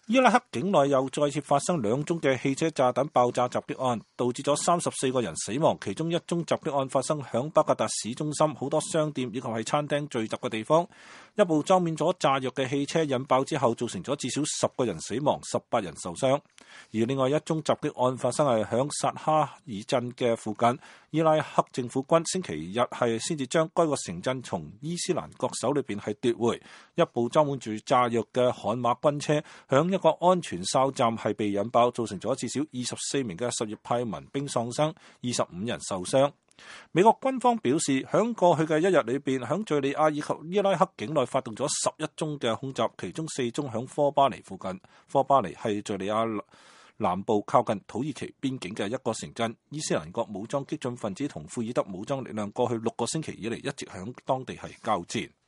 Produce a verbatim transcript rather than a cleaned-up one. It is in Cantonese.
伊拉克境內又再次發生兩宗嘅汽車炸彈爆炸襲擊案，導致咗三十四個人死亡。其中一宗襲擊案發生響巴格達市中心，好多商店以及係餐廳聚集嘅地方。一部裝滿咗炸藥嘅汽車引爆之後，造成咗至少十個人死亡，十八人受傷。而另外一宗襲擊案發生係響薩哈爾鎮嘅附近，伊拉克政府軍星期日係先至將該個城鎮從伊斯蘭國手裏邊係奪回。一部裝滿住炸藥嘅悍馬軍車響一個安全哨站係被引爆，造成咗至少二十四名嘅什葉派民兵喪生，二十五人受傷。美國軍方表示，響過去嘅一日裏邊，響敘利亞以及伊拉克境內發動咗十一宗嘅空襲，其中四宗響科巴尼附近。科巴尼係敘利亞南部靠近土耳其邊境嘅一個城鎮。伊斯蘭國武裝激進分子同庫爾德武裝力量過去六個星期以嚟一直響當地係交戰。